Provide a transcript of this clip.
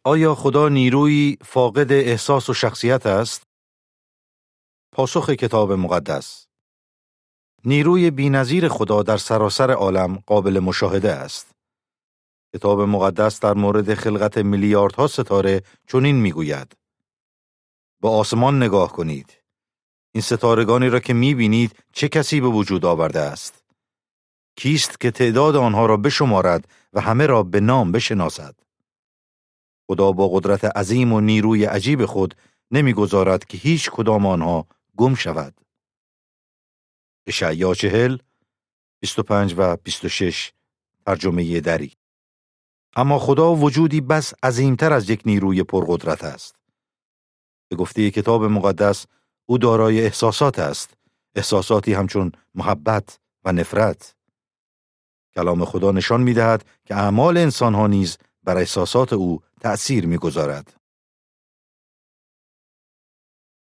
آیا خدا نیروی فاقد احساس و شخصیت است؟ پاسخ کتاب مقدس: نیروی بی‌نظیر خدا در سراسر عالم قابل مشاهده است. کتاب مقدس در مورد خلقت میلیاردها ستاره چنین میگوید: به آسمان نگاه کنید. این ستارگانی را که میبینید چه کسی به وجود آورده است؟ کیست که تعداد آنها را بشمارد و همه را به نام بشناسد؟ خدا با قدرت عظیم و نیروی عجیب خود نمیگذارد که هیچ کدام آنها گم شود. اشعیا 40 25 و 26 ترجمه دری. اما خدا وجودی بس عظیمتر از یک نیروی پرقدرت است. به گفته کتاب مقدس او دارای احساسات است، احساساتی همچون محبت و نفرت. کلام خدا نشان می‌دهد که اعمال انسان‌ها نیز بر احساسات او تأثیر می‌گذارد.